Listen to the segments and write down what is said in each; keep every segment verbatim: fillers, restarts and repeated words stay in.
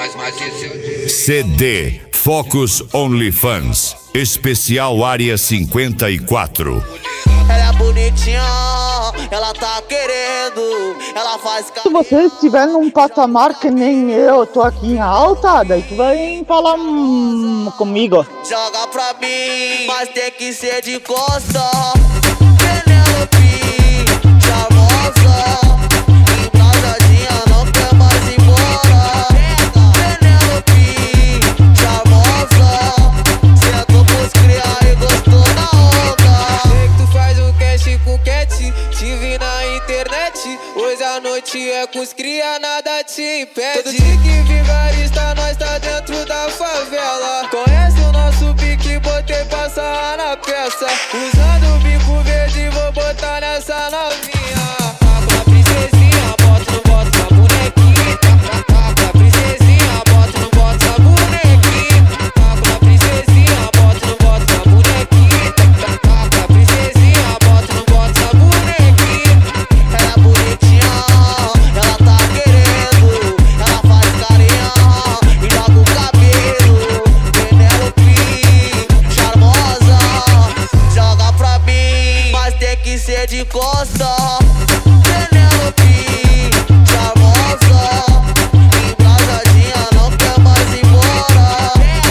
Mas, mas esse é o C D Focus OnlyFans, especial área cinquenta e quatro. Ela é bonitinha, ela tá querendo, ela faz... Se você estiver num patamar que nem eu, tô aqui em alta, daí tu vai falar hum, comigo. Joga pra mim, mas tem que ser de costa. Penelope, charmosa, embrasadinha, não quer mais ir embora. Penelope, charmosa, sentou pros criar e gostou da onda. Sei que tu faz um cash com cat, te vi na internet. Hoje a noite é com os cria, nada te impede. Todo dia que vigarista, nós tá dentro da favela. Conhece o nosso pique, botei passar na peça. Usando o bico verde, vou botar nessa novinha. Tá a princesinha, bota no bota essa bonequinha. Tá a princesinha, bota no bota essa bonequinha. Tá a princesinha, bota no bota essa bonequinha. Tá a princesinha, bota no bota essa bonequinha. Ela é bonitinha, ela tá querendo, ela faz carinha e joga o cabelo. Penelope, charmosa, joga pra mim, mas tem que ser de costa. Penelope, charmosa, embrasadinha, não quer mais ir embora.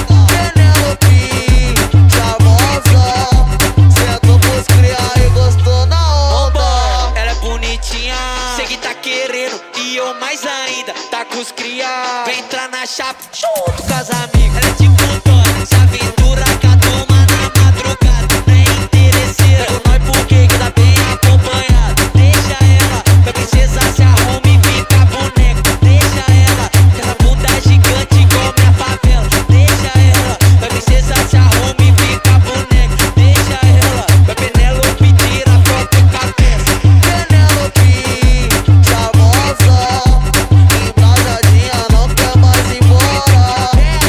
Penelope, charmosa, sentou pros criar e gostou na onda. Ela é bonitinha, sei que tá querendo, e eu mais ainda, tá com os cria. Vem entrar na chapa, junto com as amigas. Ela é de montona, se aventura com a turma na madrugada. Nem interesseira, com nós porque que tá bem acompanhada. Deixa ela, minha princesa se arruma e fica boneca. Deixa ela, com essa bunda gigante igual minha favela. Deixa ela, minha princesa se arruma e fica boneca. Deixa ela, minha Penelope tira foto com a peça. Penelope, charmosa, embrasadinha, não quer mais ir embora.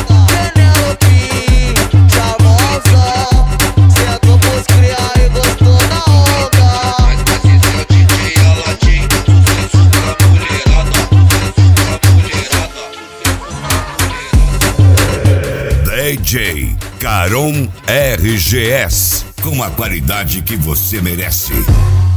Penelope, charmosa, sentou pros criar e gostou da onda. Mas, mas esse é o D J Aladim, sucesso pra mulherada, sucesso pra mulherada. D J Caron R G S, com a qualidade que você merece.